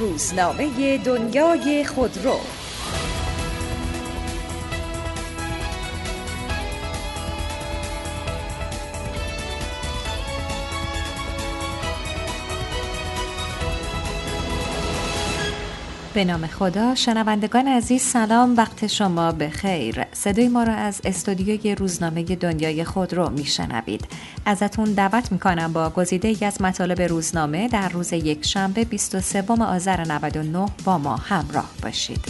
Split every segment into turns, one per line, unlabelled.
روزنامه دنیای خودرو.
به نام خدا. شنوندگان عزیز سلام، وقت شما بخیر. صدای ما را از استودیوی روزنامه دنیای خودرو میشنوید. ازتون دعوت میکنم با گزیده‌ای از مطالب روزنامه در روز یکشنبه 23 آذر 99 با ما همراه باشید.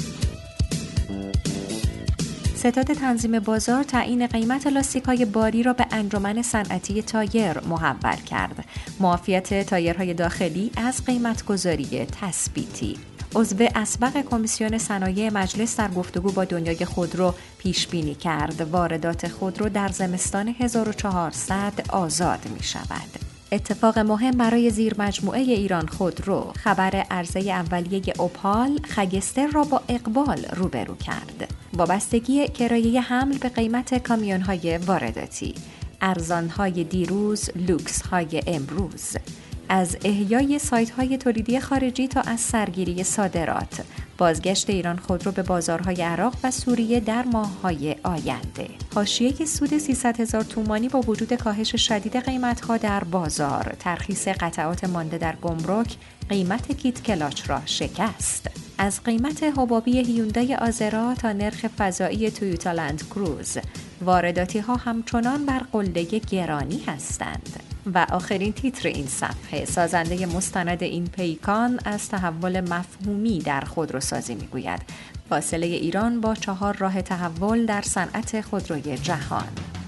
ستاد تنظیم بازار تعیین قیمت لاستیک‌های باری را به انجمن صنعتی تایر محول کرد. معافیت تایرهای داخلی از قیمت‌گذاری تثبیتی. عضو اسبق کمیسیون صنایع مجلس در گفتگو با دنیای خودرو پیش بینی کرد واردات خودرو در زمستان 1400 آزاد می شود. اتفاق مهم برای زیر مجموعه ایران خودرو، خبر عرضه اولیه اوپال خگستر را با اقبال روبرو کرد. وابستگی کرایه حمل به قیمت کامیون‌های وارداتی، ارزان‌های دیروز، لوکس‌های امروز. از احیای سایت‌های تولیدی خارجی تا از سرگیری صادرات، بازگشت ایران خودرو به بازارهای عراق و سوریه در ماه‌های آینده. حاشیه سود 300,000 تومانی با وجود کاهش شدید قیمت‌ها در بازار، ترخیص قطعات مانده در گمرک قیمت کیت کلاچ را شکست. از قیمت حبابی هیوندای آزرا تا نرخ فضایی تویوتا لند کروز، وارداتی‌ها همچنان بر قله گرانی هستند. و آخرین تیتر این صفحه، سازنده مستند این پیکان از تحول مفهومی در خودروسازی میگوید. فاصله ایران با 4 راه تحول در صنعت خودروی جهان.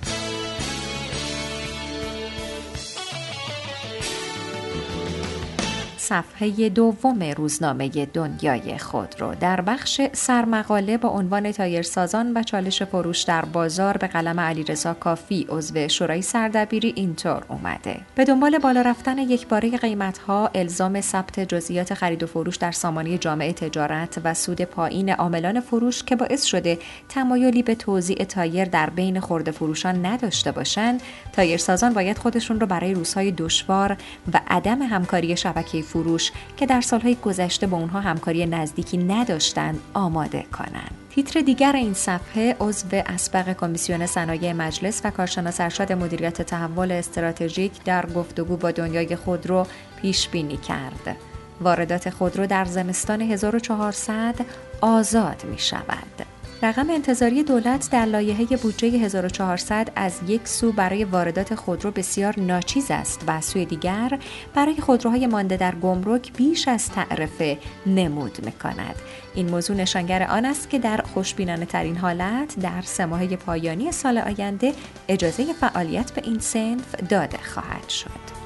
صفحه دوم روزنامه دنیای خودرو در بخش سرمقاله با عنوان تایرسازان و چالش فروش در بازار به قلم علیرضا کافی عضو شورای سردبیری اینطور اومده: به دنبال بالا رفتن یکباره قیمت‌ها، الزام ثبت جزئیات خرید و فروش در سامانه جامعه تجارت و سود پایین عاملان فروش که باعث شده تمایلی به توزیع تایر در بین خرده فروشان نداشته باشند، تایرسازان باید خودشون رو برای روزهای دشوار و عدم همکاری شبکه فروش که در سالهای گذشته با اونها همکاری نزدیکی نداشتند آماده کنند. تیتر دیگر این صفحه، عضو اسبق کمیسیون صنایع مجلس و کارشناس ارشد مدیریت تحول استراتژیک در گفتگو با دنیای خودرو پیش بینی کرد. واردات خودرو در زمستان 1400 آزاد می شود. رقم انتظاری دولت در لایحه بودجه 1400 از یک سو برای واردات خودرو بسیار ناچیز است و از سوی دیگر برای خودروهای مانده در گمرک بیش از تعرفه نمود می‌کند. این موضوع نشانگر آن است که در خوشبینانه ترین حالت در 3 ماهه پایانی سال آینده اجازه فعالیت به این صنف داده خواهد شد.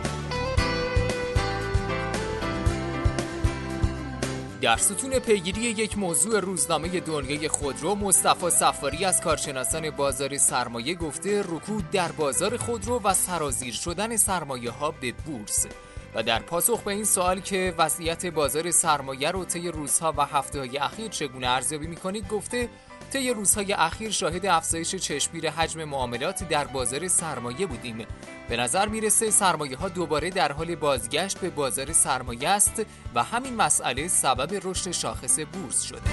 در ستون پیگیری یک موضوع روزنامه دنیای خودرو، مصطفی صفاری از کارشناسان بازار سرمایه گفته رکود در بازار خودرو و سرازیر شدن سرمایه‌ها به بورس. و در پاسخ به این سوال که وضعیت بازار سرمایه رو طی روزها و هفته‌های اخیر چگونه ارزیابی می‌کنید، گفته طی روزهای اخیر شاهد افزایش چشمگیر حجم معاملات در بازار سرمایه بودیم. به نظر میرسه سرمایه ها دوباره در حال بازگشت به بازار سرمایه است و همین مسئله سبب رشد شاخص بورس شده.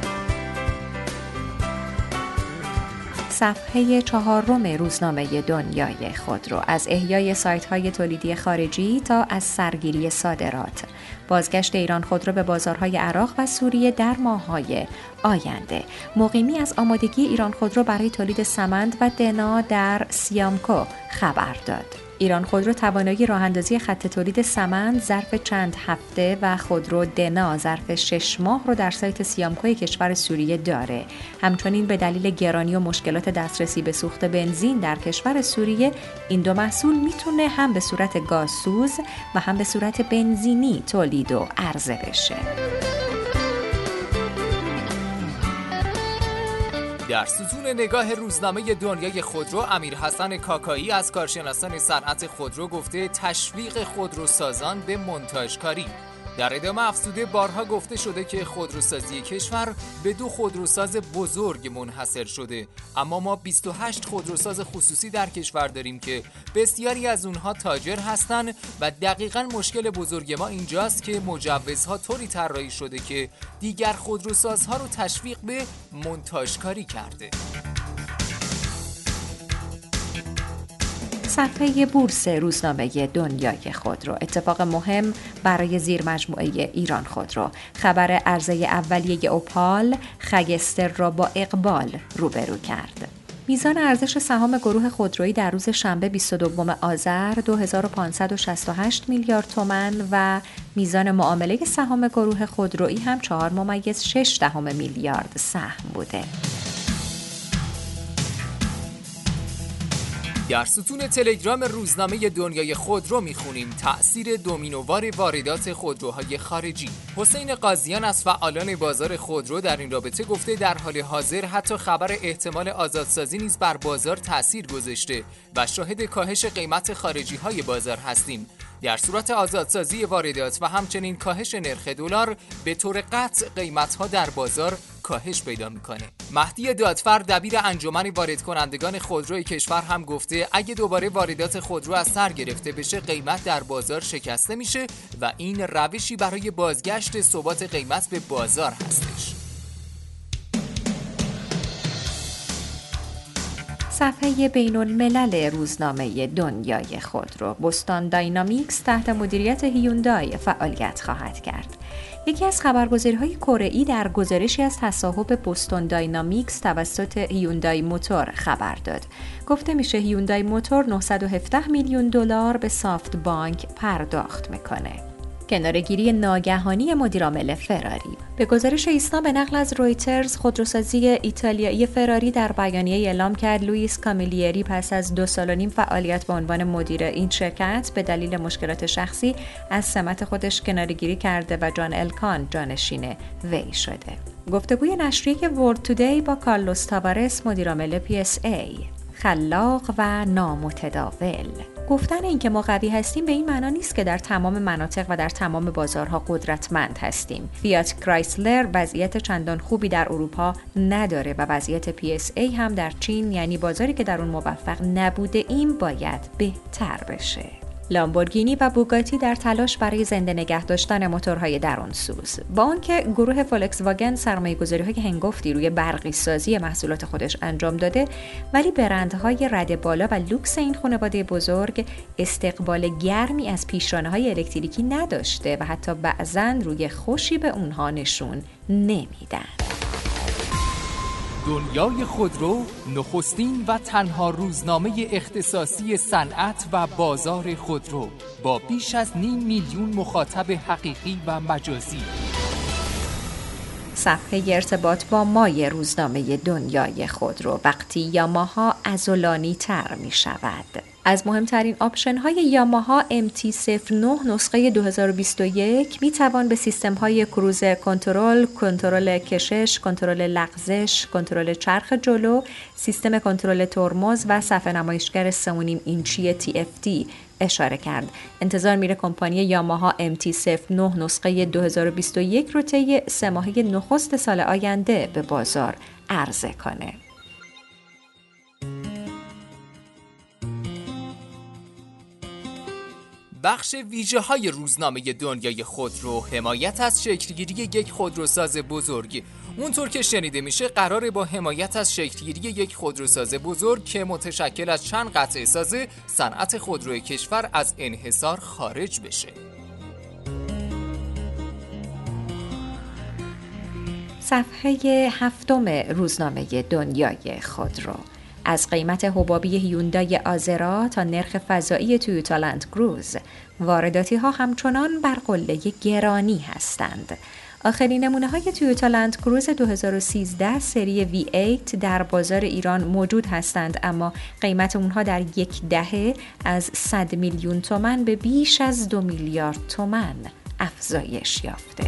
صفحه 4 روزنامه دنیای خودرو، از احیای سایت‌های تولیدی خارجی تا از سرگیری صادرات، بازگشت ایران خودرو به بازارهای عراق و سوریه در ماه‌های آینده. مقیمی از آمادگی ایران خودرو برای تولید سمنت و دنا در سیامکو خبر داد. ایران خودرو توانایی راه‌اندازی خط تولید سمنت ظرف چند هفته و خودرو دنا ظرف 6 ماه رو در سایت سیامکوی کشور سوریه داره. همچنین به دلیل گرانی و مشکلات دسترسی به سوخت بنزین در کشور سوریه، این دو محصول میتونه هم به صورت گازسوز و هم به صورت بنزینی تولید و عرضه بشه.
در ستون نگاه روزنامه دنیای خودرو، امیرحسن کاکایی از کارشناسان صنعت خودرو گفته تشویق خودروسازان به مونتاژکاری. در ادامه افزوده بارها گفته شده که خودروسازی کشور به 2 خودروساز بزرگ منحصر شده، اما ما 28 خودروساز خصوصی در کشور داریم که بسیاری از اونها تاجر هستن و دقیقاً مشکل بزرگ ما اینجاست که مجوزها طوری طراحی شده که دیگر خودروسازها رو تشویق به مونتاژکاری کرده.
صفحه بورس روزنامه دنیای خودرو. اتفاق مهم برای زیرمجموعه ایران خودرو. خبر عرضه اولیه اوپال خگستر را با اقبال روبرو کرد. میزان ارزش سهام گروه خودرویی در روز شنبه 22 آذر 2568 میلیارد تومان و میزان معامله سهام گروه خودرویی هم 4.6 میلیارد سهم بوده.
در ستون تلگرام روزنامه دنیای خودرو میخونیم تأثیر دومینووار واردات خودروهای خارجی. حسین قاضیان از فعالان بازار خودرو در این رابطه گفته در حال حاضر حتی خبر احتمال آزادسازی نیز بر بازار تأثیر گذاشته و شاهد کاهش قیمت خارجی های بازار هستیم. در صورت آزادسازی واردات و همچنین کاهش نرخ دلار به طور قطع قیمت‌ها در بازار کاهش پیدا می‌کنه. مهدی دادفر دبیر انجمن وارد کنندگان خودروی کشور هم گفته اگه دوباره واردات خودرو از سر گرفته بشه قیمت در بازار شکسته میشه و این روشی برای بازگشت ثبات قیمت به بازار هستش.
صفحه بین الملل روزنامه دنیای خودرو. بوستون داینامیکس تحت مدیریت هیوندای فعالیت خواهد کرد. یکی از خبرگزاری‌های کره‌ای در گزارشی از تصاحب بوستون داینامیکس توسط هیوندای موتور خبر داد. گفته میشه هیوندای موتور 917 میلیون دلار به سافت بانک پرداخت میکنه. کناره‌گیری ناگهانی مدیرعامل فراری. به گزارش ایسنا به نقل از رویترز، خودروسازی ایتالیایی فراری در بیانیه اعلام کرد لوئیس کامیلیری پس از 2.5 سال فعالیت به عنوان مدیر این شرکت به دلیل مشکلات شخصی از سمت خودش کناره‌گیری کرده و جان الکان جانشین وی شده. گفتگوی نشریه ورلد تودی با کارلوس تاوارس مدیرعامل PSA. خلاق و نامتداول. گفتن این که ما قوی هستیم به این معنا نیست که در تمام مناطق و در تمام بازارها قدرتمند هستیم. فیات کرایسلر وضعیت چندان خوبی در اروپا نداره و وضعیت PSA هم در چین، یعنی بازاری که در اون موفق نبوده ایم، باید بهتر بشه. لامبورگینی و بوگاتی در تلاش برای زنده نگه داشتن موتورهای درونسوز. با آنکه گروه فولکس واگن سرمایه‌گذاری‌های هنگفتی روی برقی سازی محصولات خودش انجام داده، ولی برندهای رد بالا و لوکس این خانواده بزرگ استقبال گرمی از پیشرانه‌های الکتریکی نداشته و حتی بعضاً روی خوشی به اونها نشون نمیدن.
دنیای خودرو نخستین و تنها روزنامه اختصاصی صنعت و بازار خودرو با بیش از 500,000 مخاطب حقیقی و مجازی.
صفحه ارتباط با مای روزنامه دنیای خودرو. وقتی یاماها عضلانی تر می شود. از مهمترین آپشن های یاماها MT-09 نسخه 2021 می توان به سیستم های کروز کنترل کشش، کنترل لغزش، کنترل چرخ جلو، سیستم کنترل ترمز و صفحه نمایشگر 3.5 اینچی TFT اشاره کرد. انتظار میره کمپانی یاماها MT-09 نسخه 2021 رو طی 3 ماهه نخست سال آینده به بازار عرضه کنه.
بخش ویژه‌های روزنامه دنیای خودرو حمایت از شکلگیری یک خودروساز بزرگ. اونطور که شنیده میشه قراره با حمایت از شکلگیری یک خودروساز بزرگ که متشکل از چند قطعه ساز، صنعت خودروی کشور از انحصار خارج بشه.
صفحه 7 روزنامه دنیای خودرو. از قیمت حبابی هیوندای آزرا تا نرخ فضایی تویوتا لند کروز، وارداتی ها همچنان بر قله گرانی هستند. آخرین نمونه های تویوتا لند کروز 2013 سری V8 در بازار ایران موجود هستند، اما قیمت اونها در یک دهه از 100 میلیون تومان به بیش از 2 میلیارد تومان افزایش یافته.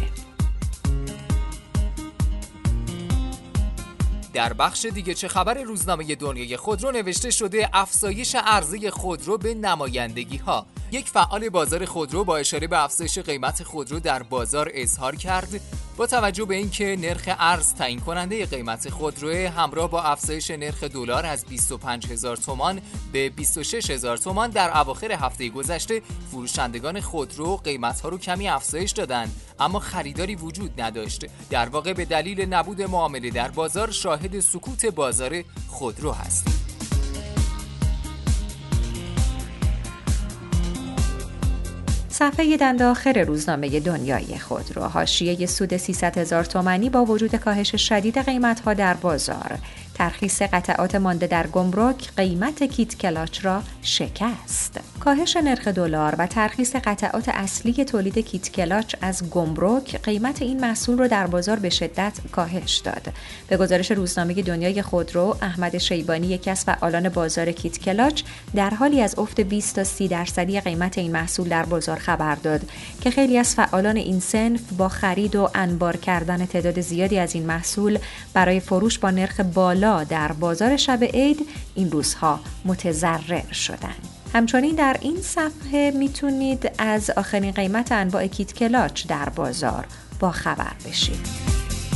در بخش دیگه چه خبر روزنامه دنیای خودرو نوشته شده افزایش عرضه خودرو به نمایندگی ها. یک فعال بازار خودرو با اشاره به افزایش قیمت خودرو در بازار اظهار کرد با توجه به اینکه نرخ ارز تعیین کننده قیمت خودرو همراه با افزایش نرخ دلار از 25000 تومان به 26000 تومان در اواخر هفته گذشته، فروشندگان خودرو قیمت‌ها رو کمی افزایش دادند اما خریداری وجود نداشت. در واقع به دلیل نبود معامله در بازار شاهد سکوت بازار خودرو هستیم.
صفحه دندآخر روزنامه دنیای خودرو، حاشیه سود 300,000 تومانی با وجود کاهش شدید قیمت‌ها در بازار. ترخیص قطعات مانده در گمرک قیمت کیت کلاچ را شکست. کاهش نرخ دلار و ترخیص قطعات اصلی تولید کیت کلاچ از گمرک قیمت این محصول را در بازار به شدت کاهش داد. به گزارش روزنامه دنیای خودرو، احمد شیبانی، یکی از فعالان بازار کیت کلاچ، در حالی از افت 20 تا 30% قیمت این محصول در بازار خبر داد که خیلی از فعالان این صنف با خرید و انبار کردن تعداد زیادی از این محصول برای فروش با نرخ بالا در بازار شب عید این روزها متضرر شدند. همچنین در این صفحه میتونید از آخرین قیمت انواع کیت کلاچ در بازار با خبر بشید.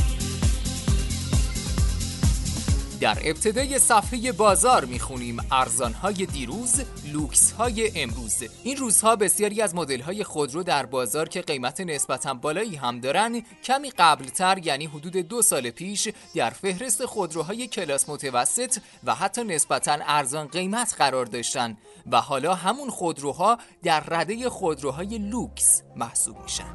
در ابتدای صفحه بازار میخونیم ارزانهای دیروز، لوکسهای امروز. این روزها بسیاری از مدل‌های خودرو در بازار که قیمت نسبتاً بالایی هم دارن، کمی قبلتر یعنی حدود 2 سال پیش در فهرست خودروهای کلاس متوسط و حتی نسبتاً ارزان قیمت قرار داشتن و حالا همون خودروها در رده خودروهای لوکس محسوب میشن.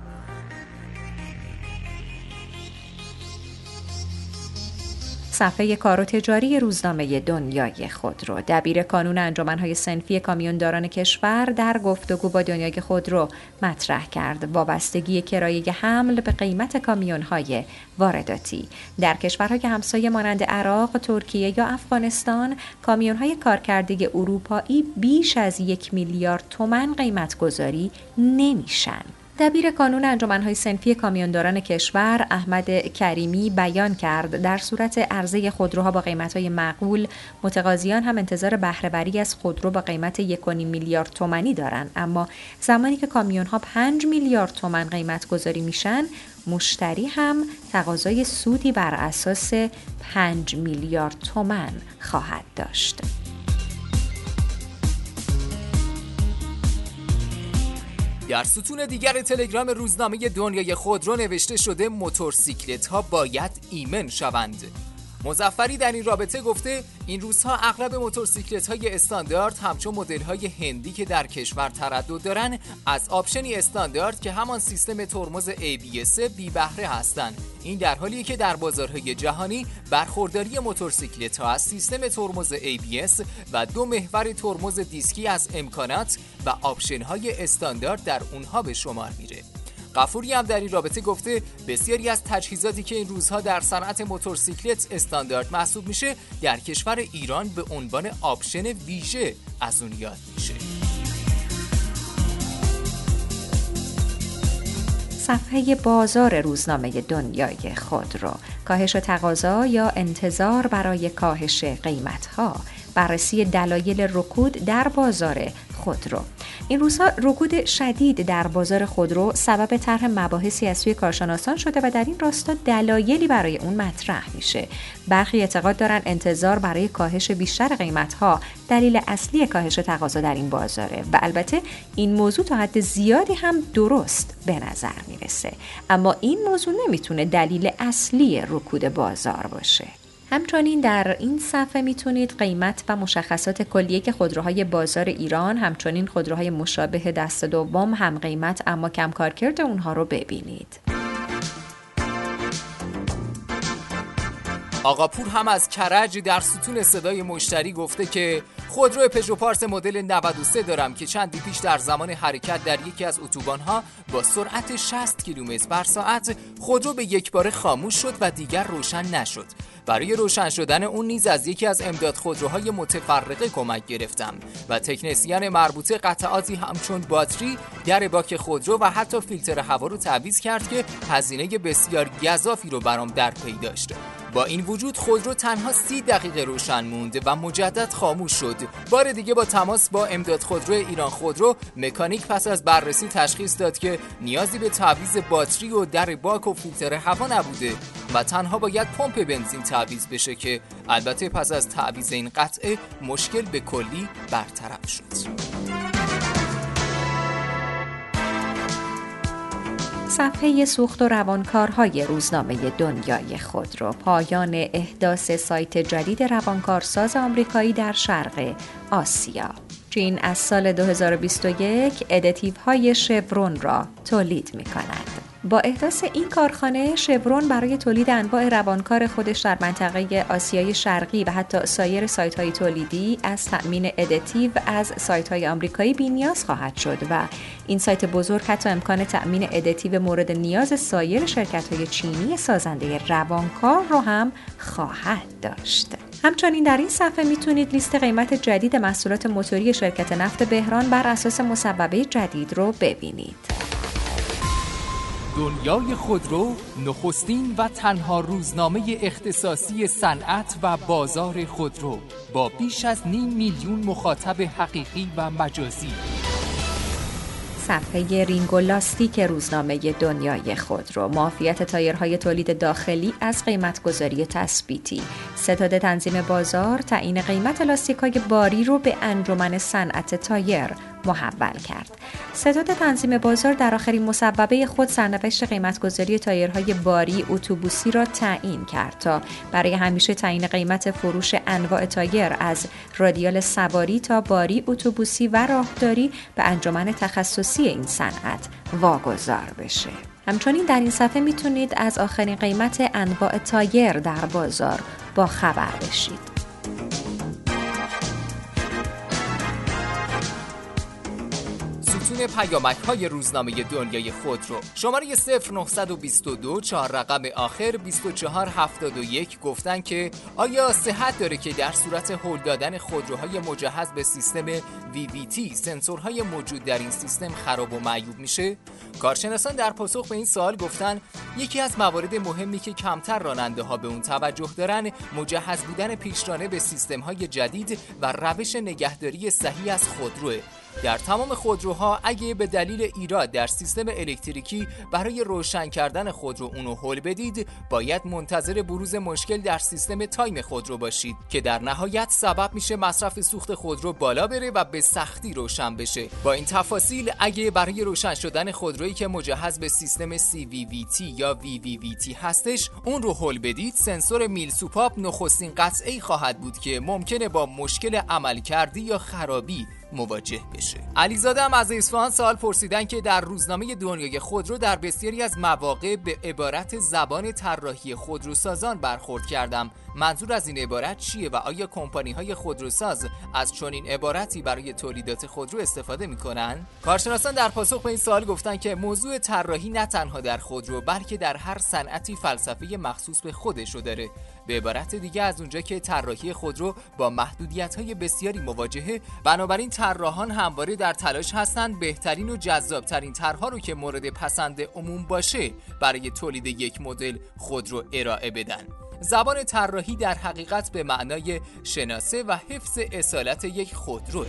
صفحه کار و تجاری روزنامه دنیای خودرو، دبیر کانون انجمن‌های صنفی کامیونداران کشور در گفتگو با دنیای خودرو مطرح کرد وابستگی کرایه حمل به قیمت کامیون‌های وارداتی. در کشورهای همسایه مانند عراق، ترکیه یا افغانستان، کامیون‌های کارکرده اروپایی بیش از 1 میلیارد تومان قیمت گذاری نمیشن. دبیر کانون انجمن‌های صنفی کامیونداران کشور احمد کریمی بیان کرد در صورت عرضه خودروها با قیمت‌های معقول، متقاضیان هم انتظار بهره‌وری از خودرو با قیمت 1.5 میلیارد تومانی دارند، اما زمانی که کامیون‌ها 5 میلیارد تومان قیمت گذاری میشن، مشتری هم تقاضای سودی بر اساس 5 میلیارد تومان خواهد داشت.
در ستون دیگر تلگرام روزنامه دنیای خودرو نوشته شده موتورسیکلت ها باید ایمن شوند. مظفری در این رابطه گفته این روزها اغلب موتورسیکلت های استاندارد همچون مدل های هندی که در کشور تردد دارن از آپشنی استاندارد که همان سیستم ترمز ABS بی بهره هستند. این در حالیه که در بازارهای جهانی برخورداری موتورسیکلت ها از سیستم ترمز ABS و 2 محور ترمز دیسکی از امکانات و آپشن های استاندارد در اونها به شمار میره. غفوری هم در این رابطه گفته بسیاری از تجهیزاتی که این روزها در صنعت موتورسیکلت استاندارد محسوب میشه در کشور ایران به عنوان آپشن ویژه از اون یاد میشه.
صفحه بازار روزنامه دنیای خودرو، کاهش تقاضا یا انتظار برای کاهش قیمت‌ها، بررسی دلایل رکود در بازار خودرو. این روزها رکود شدید در بازار خودرو سبب طرح مباحثی از سوی کارشناسان شده و در این راستا دلایلی برای اون مطرح میشه. برخی اعتقاد دارن انتظار برای کاهش بیشتر قیمت‌ها دلیل اصلی کاهش تقاضا در این بازاره و البته این موضوع تا حد زیادی هم درست به نظر میرسه، اما این موضوع نمیتونه دلیل اصلی رکود بازار باشه. همچنین در این صفحه میتونید قیمت و مشخصات کلیه که خودروهای بازار ایران، همچنین خودروهای مشابه دست دوم هم قیمت اما کم کارکرد اونها رو ببینید.
آقا پور هم از کرج در ستون صدای مشتری گفته که خودرو پژو پارس مدل 93 دارم که چندی پیش در زمان حرکت در یکی از اتوبان‌ها با سرعت 60 کیلومتر بر ساعت خودرو به یک باره خاموش شد و دیگر روشن نشد. برای روشن شدن اون نیز از یکی از امداد خودروهای متفرقه کمک گرفتم و تکنسین مربوطه قطعاتی همچون باتری، در باک خودرو و حتی فیلتر هوا رو تعویض کرد که هزینه بسیار گزافی رو برام در پی داشت. با این وجود خودرو تنها 30 دقیقه روشن موند و مجدد خاموش شد. بار دیگه با تماس با امداد خودرو ایران خودرو، مکانیک پس از بررسی تشخیص داد که نیازی به تعویض باتری و در باک و فیلتر هوا نبوده و تنها باید پمپ بنزین تعویض بشه که البته پس از تعویض این قطعه مشکل به کلی برطرف شد.
صفحه سوخت و روانکارهای روزنامه دنیای خودرو، پایان احداث سایت جدید روانکارساز آمریکایی در شرق آسیا. چین از سال 2021 ادیتیوهای شورون را تولید می کند. با احداث این کارخانه، شورون برای تولید انواع روانکار خودش در منطقه آسیای شرقی و حتی سایر سایت‌های تولیدی از تأمین ادیتیو از سایت‌های آمریکایی بی‌نیاز خواهد شد و این سایت بزرگ حتی امکان تأمین ادیتیو مورد نیاز سایر شرکت‌های چینی سازنده روانکار رو هم خواهد داشت. همچنین در این صفحه میتونید لیست قیمت جدید محصولات موتوری شرکت نفت بحران بر اساس مصوبه جدید رو ببینید.
دنیای خودرو، نخستین و تنها روزنامه اختصاصی صنعت و بازار خودرو با بیش از 500,000 مخاطب حقیقی و مجازی.
صفحه رینگ و لاستیک روزنامه دنیای خودرو، معافیت تایرهای تولید داخلی از قیمتگذاری تثبیتی. ستاد تنظیم بازار تعیین قیمت لاستیک‌های باری رو به انجمن صنعت تایر محول کرد. ستاد تنظیم بازار در آخرین مصوبه خود سرنوشت قیمتگذاری تایرهای باری اتوبوسی را تعیین کرد تا برای همیشه تعیین قیمت فروش انواع تایر از رادیال سواری تا باری اتوبوسی و راهداری به انجمن تخصصی این صنعت واگذار بشه. همچنین در این صفحه میتونید از آخرین قیمت انواع تایر در بازار با خبر بشید.
پیامک‌های روزنامه دنیای خودرو، شماره 0922 4 رقم آخر 2471 گفتن که آیا صحت داره که در صورت هل دادن خودروهای مجهز به سیستم VVT سنسورهای موجود در این سیستم خراب و معیوب میشه؟ کارشناسان در پاسخ به این سوال گفتن یکی از موارد مهمی که کمتر راننده‌ها به اون توجه دارن مجهز بودن پیشرانه به سیستم‌های جدید و روش نگهداری صحیح از خودروه. در تمام خودروها اگه به دلیل ایراد در سیستم الکتریکی برای روشن کردن خودرو اونو هل بدید، باید منتظر بروز مشکل در سیستم تایم خودرو باشید که در نهایت سبب میشه مصرف سوخت خودرو بالا بره و به سختی روشن بشه. با این تفاصیل اگه برای روشن شدن خودرویی که مجهز به سیستم CVVT یا VVVT هستش اون رو هل بدید، سنسور میل سوپاپ نخستین قطعه‌ای خواهد بود که ممکنه با مشکل عملکردی یا خرابی مواجه بشه. علیزاده هم از اصفهان سوال پرسیدن که در روزنامه دنیای خودرو در بسیاری از مواقع به عبارت زبان طراحی خودروسازان برخورد کردم. منظور از این عبارت چیه و آیا کمپانی‌های خودروساز از چنین عبارتی برای تولیدات خودرو استفاده می‌کنن؟ کارشناسان در پاسخ به این سوال گفتن که موضوع طراحی نه تنها در خودرو بلکه در هر صنعتی فلسفه مخصوص به خودش رو داره. به عبارت دیگه از اونجا که طراحی خودرو با محدودیت‌های بسیاری مواجهه، بنابراین طراحان همواره در تلاش هستند بهترین و جذابترین طرح‌ها رو که مورد پسند عموم باشه برای تولید یک مدل خودرو ارائه بدن. زبان طراحی در حقیقت به معنای شناسه و حفظ اصالت یک خودروه.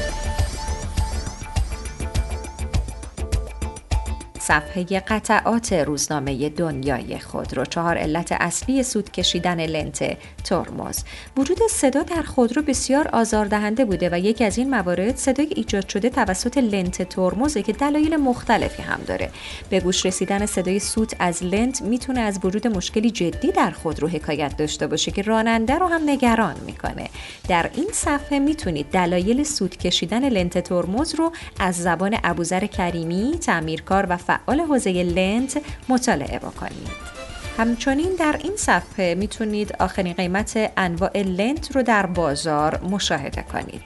صفحه قطعات روزنامه دنیای خودرو، 4 علت اصلی سود کشیدن لنت ترمز. وجود صدا در خودرو بسیار آزاردهنده بوده و یکی از این موارد صدای ایجاد شده توسط لنت ترمزه که دلایل مختلفی هم داره. به گوش رسیدن صدای سوت از لنت میتونه از وجود مشکلی جدی در خودرو حکایت داشته باشه که راننده رو هم نگران میکنه. در این صفحه میتونید دلایل سود کشیدن لنت ترمز رو از زبان ابوذر کریمی، تعمیرکار و فعال حوزه لنت مطالعه بکنید. همچنین در این صفحه میتونید آخرین قیمت انواع لنت رو در بازار مشاهده کنید.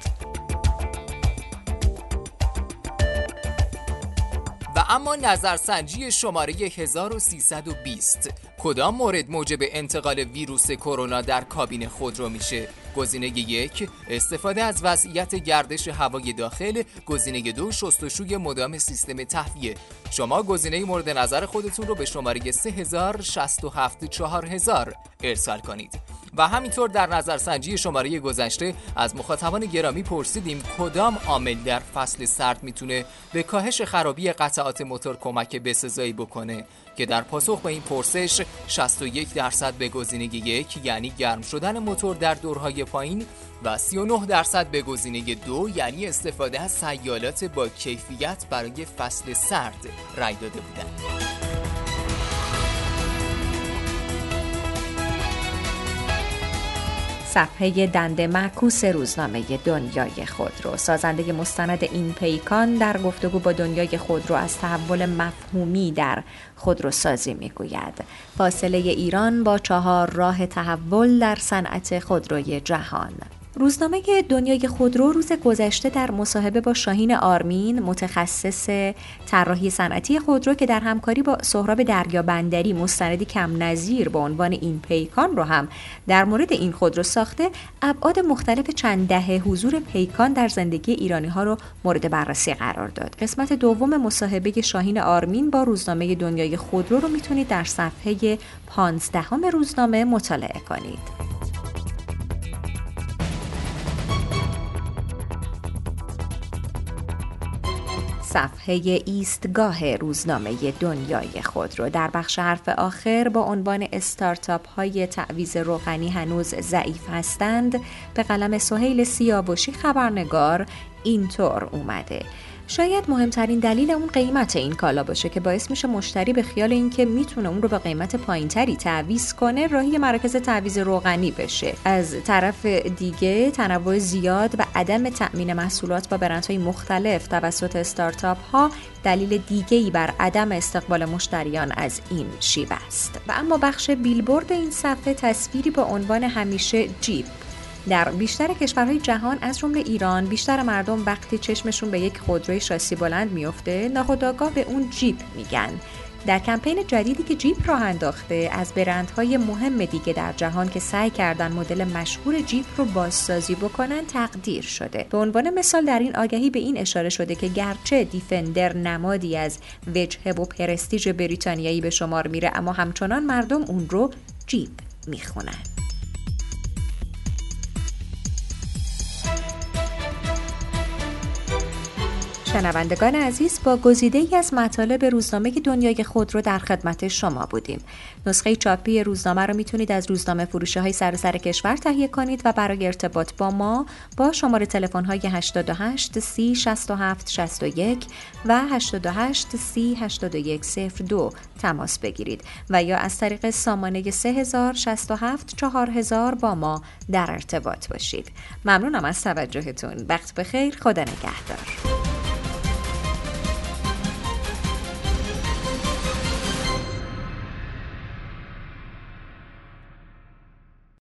و اما نظرسنجی شماره 1320، کدام مورد موجب انتقال ویروس کرونا در کابین خودرو میشه؟ گزینه 1 استفاده از وضعیت گردش هوای داخل، گزینه 2 شستشوی مدام سیستم تهویه. شما گزینه مورد نظر خودتون رو به شماره 3000-67-4000 ارسال کنید. و همینطور در نظرسنجی شماره گذشته از مخاطبان گرامی پرسیدیم کدام عامل در فصل سرد میتونه به کاهش خرابی قطعات موتور کمک بسزایی بکنه که در پاسخ به این پرسش 61% به گزینه 1 یعنی گرم شدن موتور در دورهای پایین و 39% به گزینه 2 یعنی استفاده از سیالات با کیفیت برای فصل سرد رای داده بودند.
صفحه دند معکوس روزنامه دنیای خودرو. سازنده مستند این پیکان در گفتگو با دنیای خودرو از تحول مفهومی در خودروسازی میگوید. فاصله ایران با 4 راه تحول در صنعت خودروی جهان. روزنامه دنیای خودرو روز گذشته در مصاحبه با شاهین آرمین، متخصص طراحی صنعتی خودرو که در همکاری با سهراب دریابندری مستندی کم نظیر با عنوان این پیکان رو هم در مورد این خودرو ساخته، ابعاد مختلف چند دهه حضور پیکان در زندگی ایرانی‌ها رو مورد بررسی قرار داد. قسمت دوم مصاحبه شاهین آرمین با روزنامه دنیای خودرو رو میتونید در صفحه 15 روزنامه مطالعه کنید. صفحه ایستگاه روزنامه دنیای خودرو در بخش حرف آخر با عنوان استارتاپ های تعویض روغنی هنوز ضعیف هستند به قلم سهیل سیاوشی خبرنگار اینطور اومده: شاید مهمترین دلیل اون قیمت این کالا باشه که باعث میشه مشتری به خیال اینکه میتونه اون رو به قیمت پایینتری تعویض کنه راهی مراکز تعویض روغنی بشه. از طرف دیگه تنوع زیاد و عدم تأمین محصولات با برندهای مختلف توسط استارتاپ ها دلیل دیگه‌ای بر عدم استقبال مشتریان از این شیوه است. و اما بخش بیلبورد این صفحه تصویری با عنوان همیشه جیپ. در بیشتر کشورهای جهان از جمله ایران بیشتر مردم وقتی چشمشون به یک خودروی شاسی بلند میفته ناخودآگاه به اون جیپ میگن. در کمپین جدیدی که جیپ راه انداخته از برندهای مهم دیگه در جهان که سعی کردن مدل مشهور جیپ رو بازسازی بکنن تقدیر شده. به عنوان مثال در این آگهی به این اشاره شده که گرچه دیفندر نمادی از وجهه و پرستیژ بریتانیایی به شمار میره اما همچنان مردم اون رو جیپ میخونن. شنوندگان عزیز، با گزیده‌ای از مطالب روزنامه دنیای خودرو در خدمت شما بودیم. نسخه چاپی روزنامه رو میتونید از روزنامه فروشی‌های سراسر کشور تهیه کنید و برای ارتباط با ما با شماره تلفن‌های 88 30 67 61 و 88 30 81 02 تماس بگیرید و یا از طریق سامانه 3067 4000 با ما در ارتباط باشید. ممنونم از توجهتون. وقت بخیر. خدا نگهدار.